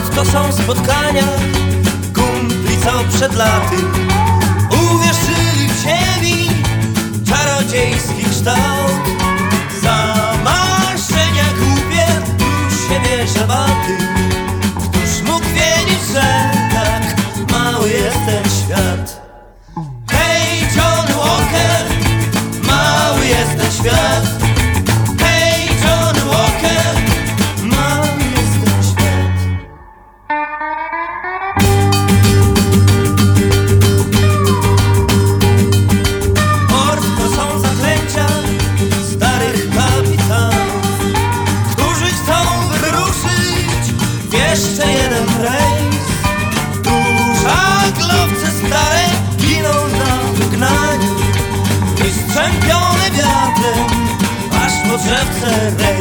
Sport to są spotkania kumpli, co przed laty uwierzyli w ziemi czarodziejski kształt. Zamaszczenia głupie, już się bierze baty. Któż mógł wiedzieć, że tak mały jest ten świat? Hej, John Walker, mały jest ten świat. Hej, John Walker, mały jest ten świat. Sport to są zaklęcia starych kapitanów, którzy chcą wyruszyć w jeszcze jeden rejs. Tu żaglowce stare giną na wygnaniu i strzępione wiatrem aż po drzewce rejs.